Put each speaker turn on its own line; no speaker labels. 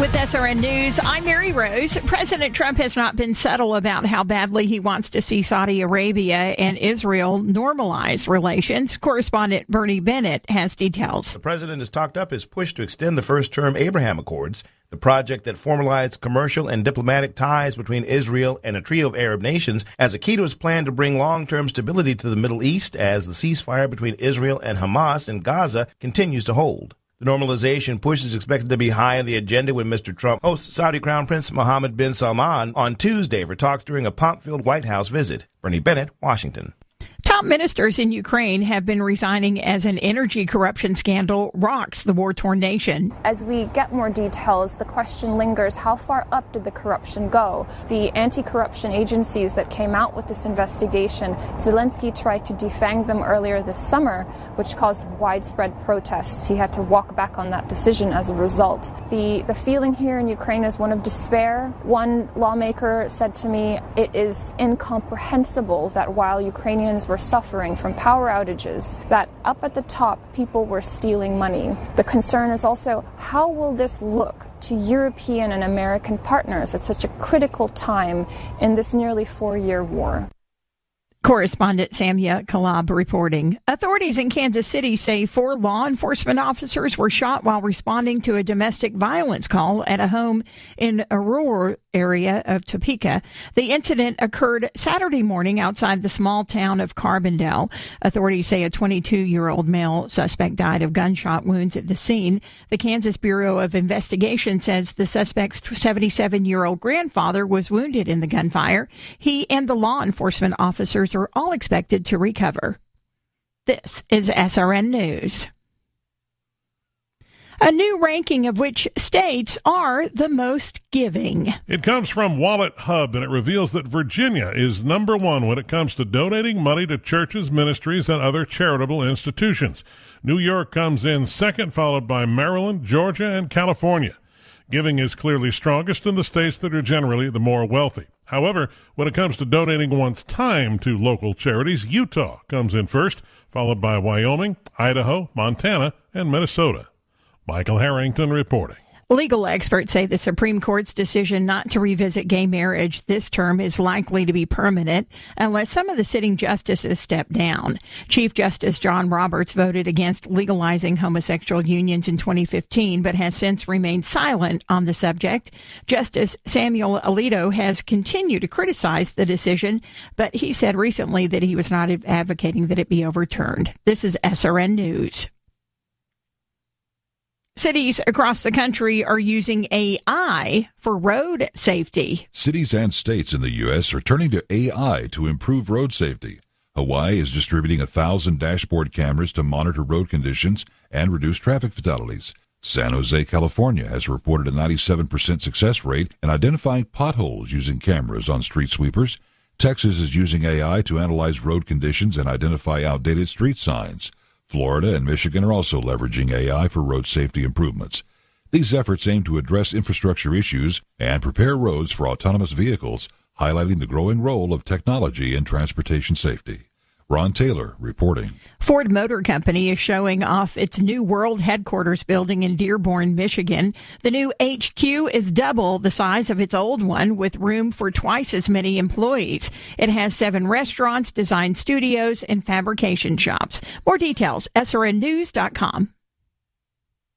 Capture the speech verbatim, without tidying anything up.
With S R N News, I'm Mary Rose. President Trump has not been subtle about how badly he wants to see Saudi Arabia and Israel normalize relations. Correspondent Bernie Bennett has details.
The president has talked up his push to extend the first-term Abraham Accords, the project that formalized commercial and diplomatic ties between Israel and a trio of Arab nations, as a key to his plan to bring long-term stability to the Middle East as the ceasefire between Israel and Hamas in Gaza continues to hold. The normalization push is expected to be high on the agenda when Mister Trump hosts Saudi Crown Prince Mohammed bin Salman on Tuesday for talks during a pomp-filled White House visit. Bernie Bennett, Washington.
Top ministers in Ukraine have been resigning as an energy corruption scandal rocks the war-torn nation.
As we get more details, the question lingers, how far up did the corruption go? The anti-corruption agencies that came out with this investigation, Zelensky tried to defang them earlier this summer, which caused widespread protests. He had to walk back on that decision as a result. The, the feeling here in Ukraine is one of despair. One lawmaker said to me, it is incomprehensible that while Ukrainians were suffering from power outages, that up at the top, people were stealing money. The concern is also, how will this look to European and American partners at such a critical time in this nearly four-year war?
Correspondent Samia Kalab reporting. Authorities in Kansas City say four law enforcement officers were shot while responding to a domestic violence call at a home in a rural area of Topeka. The incident occurred Saturday morning outside the small town of Carbondale. Authorities say a twenty-two-year-old male suspect died of gunshot wounds at the scene. The Kansas Bureau of Investigation says the suspect's seventy-seven-year-old grandfather was wounded in the gunfire. He and the law enforcement officers are all expected to recover. This is S R N News. A new ranking of which states are the most giving.
It comes from Wallet Hub, and it reveals that Virginia is number one when it comes to donating money to churches, ministries, and other charitable institutions. New York comes in second, followed by Maryland, Georgia, and California. Giving is clearly strongest in the states that are generally the more wealthy. However, when it comes to donating one's time to local charities, Utah comes in first, followed by Wyoming, Idaho, Montana, and Minnesota. Michael Harrington reporting.
Legal experts say the Supreme Court's decision not to revisit gay marriage this term is likely to be permanent unless some of the sitting justices step down. Chief Justice John Roberts voted against legalizing homosexual unions in twenty fifteen, but has since remained silent on the subject. Justice Samuel Alito has continued to criticize the decision, but he said recently that he was not advocating that it be overturned. This is S R N News. Cities across the country are using A I for road safety.
Cities and states in the U S are turning to A I to improve road safety. Hawaii is distributing a thousand dashboard cameras to monitor road conditions and reduce traffic fatalities. San Jose, California has reported a ninety-seven percent success rate in identifying potholes using cameras on street sweepers. Texas is using A I to analyze road conditions and identify outdated street signs. Florida and Michigan are also leveraging A I for road safety improvements. These efforts aim to address infrastructure issues and prepare roads for autonomous vehicles, highlighting the growing role of technology in transportation safety. Ron Taylor reporting.
Ford Motor Company is showing off its new world headquarters building in Dearborn, Michigan. The new H Q is double the size of its old one, with room for twice as many employees. It has seven restaurants, design studios, and fabrication shops. More details, S R N news dot com.